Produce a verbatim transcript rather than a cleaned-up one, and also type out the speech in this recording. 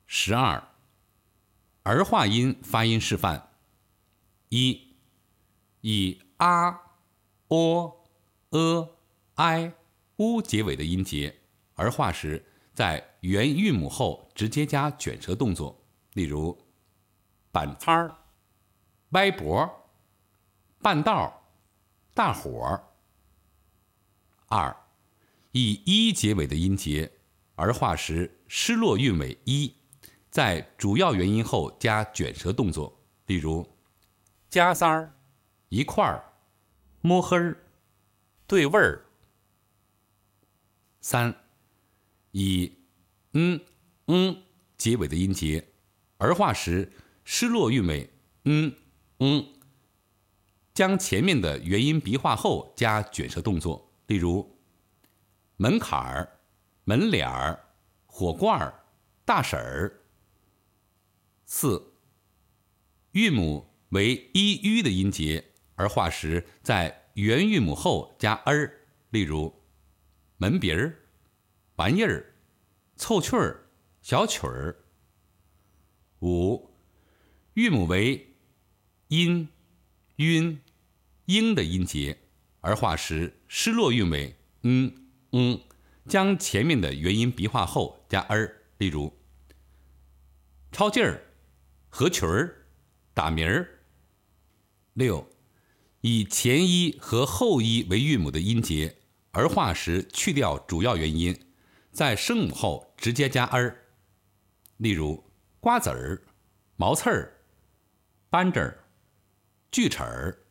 十二、儿化音发音示范。一、以啊、喔、呃、哎、乌结尾的音节，儿化时在元韵母后直接加卷舌动作，例如板擦儿、歪脖、半道、大伙儿。二、以一结尾的音节，儿化时失落韵尾一，在主要元音后加卷舌动作，例如加塞儿、一块儿、摸黑儿、对味儿。三、以嗯嗯结尾的音节，儿化时失落韵尾嗯嗯，将前面的元音鼻化后加卷舌动作，例如门槛儿、门脸儿、火罐儿、大婶儿。四、韵母为一 u 的音节，儿化时在元韵母后加儿，例如门鼻儿、玩意儿、凑趣儿、小曲儿。五、韵母为阴、晕、英的音节，儿化时失落韵尾嗯嗯，将前面的元音鼻化后加儿，例如超劲儿、合群儿、打鸣儿。六、以前一和后一为韵母的音节，儿化时去掉主要元音，在声母后直接加儿，例如瓜子儿、毛刺儿、扳指儿、锯齿儿。